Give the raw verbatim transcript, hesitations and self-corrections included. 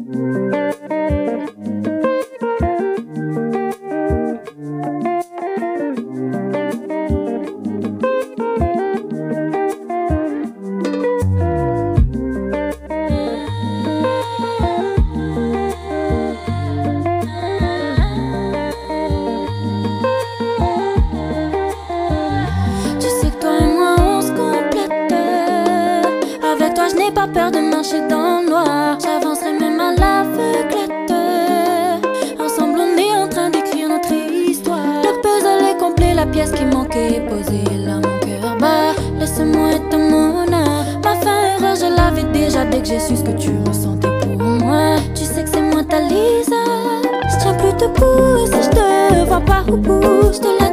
Je n'ai pas peur de marcher dans le noir. J'avancerai même à l'aveuglette. Ensemble on est en train d'écrire notre histoire. Le puzzle est complet, la pièce qui manquait est posée. Là mon cœur bat, laisse-moi être mon âme. Ma fin heureuse je l'avais déjà dès que j'ai su ce que tu ressentais pour moi. Tu sais que c'est moi ta Lisa. Je tiens plus debout et si je te vois pas au bout, je te laisse.